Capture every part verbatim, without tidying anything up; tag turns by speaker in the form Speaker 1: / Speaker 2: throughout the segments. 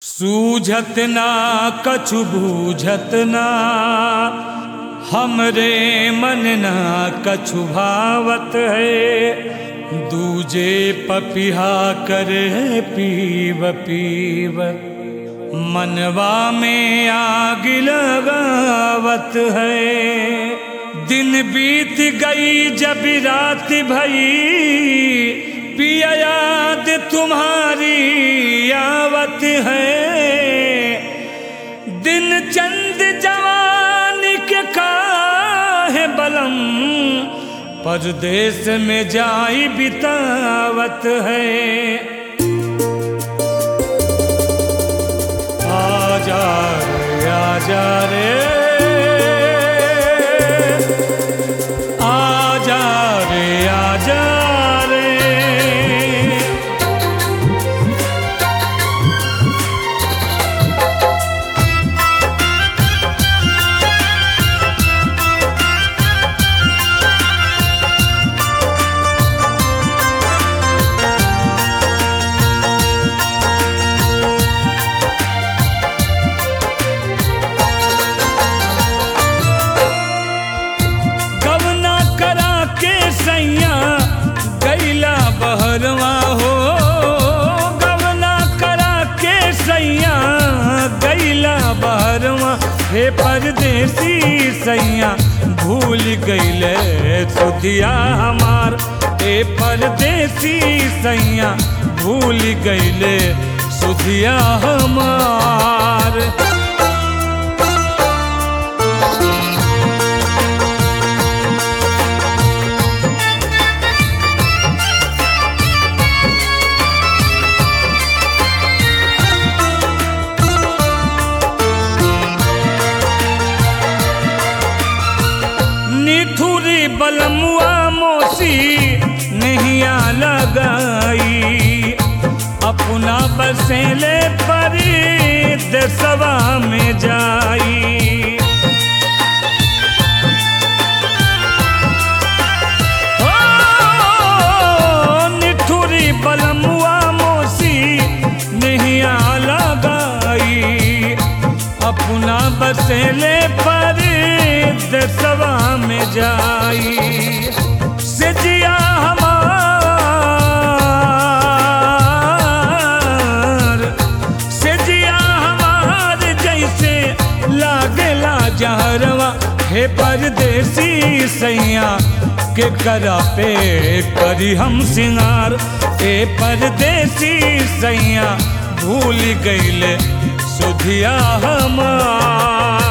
Speaker 1: सूझत ना कछु बूझत ना हमरे मन ना कछु भावत है। दूजे पपिहा करे पीव पीव मनवा में आग लगावत है। दिन बीत गई जब रात भई पिया याद तुम्हारी आवत है। दिन चंद जवानी के काहे बलम परदेश में जाई बितावत है। आजा रे आजा रे आजा रे आजा बहरवा हो गवना करा के सैया गैला बहरवा। हे परदेसी सैया भूल गईले सुधिया हमार। हे परदेसी सैया भूल गईले सुधिया हमार। निठुरी बलमुआ मोसी नहिया लगाई अपना बसेले परी देसवा में जाई। हो निठुरी बलमुआ मोसी नहिया लगाई अपना बसेले परी देसवा में जाई। सिजिया हमार सिजिया हमार जैसे लागेला जहरवा। हे परदेसी सैया के करा पे करी हम सिंगार। हे परदेसी सैया भूल गईले सुधिया हमार।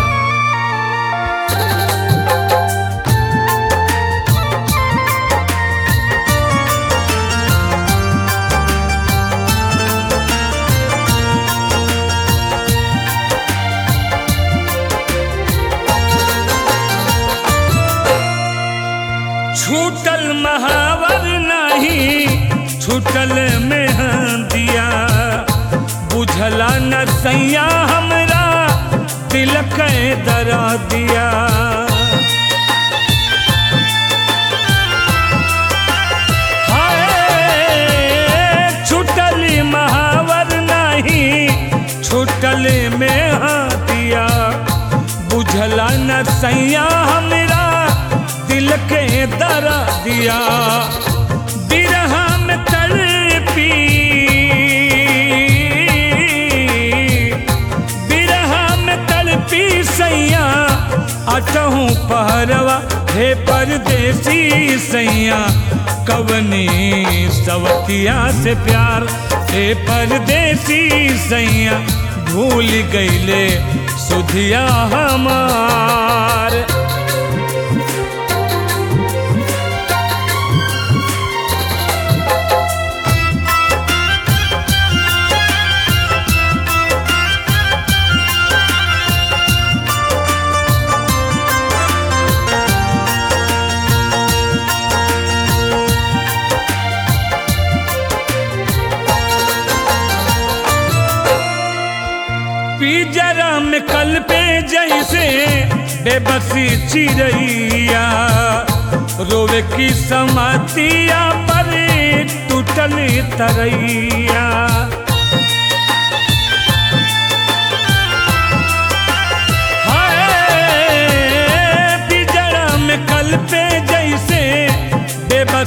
Speaker 1: छूटल महावर नहीं छूटल मेहंदिया बुझला न सैया हमरा दिल के दरा दिया। हाय छूटल महावर नहीं छूटल मेहंदिया बुझला न सैया हमरा दिल के दरा दिया। बिरहा में तड़पी बिरहा में तड़पी सैया अटहूँ पहरवा। हे परदेसी सैया कवनी सवतिया से प्यार। हे परदेसी सैया भूल गईले सुधिया हमार। पिंजरा में कल पे जैसे बेबसी चिड़ैया रोवे की समातिया पर टूटल तरैया।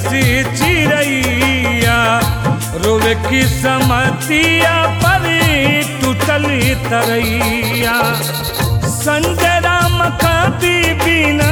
Speaker 1: बेबसी चिरैया रोवे की समतिया पर टूटली तरैया। संजय राम कभी बिना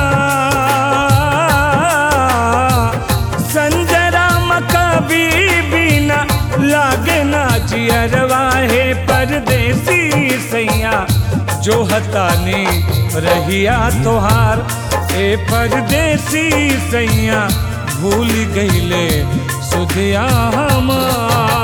Speaker 1: संजय राम कभी बिना लागे ना जियरवा है परदेसी सैया जो हतानी रहिया तोहार ए परदेसी सैया भूल गईले सुधिया हमार।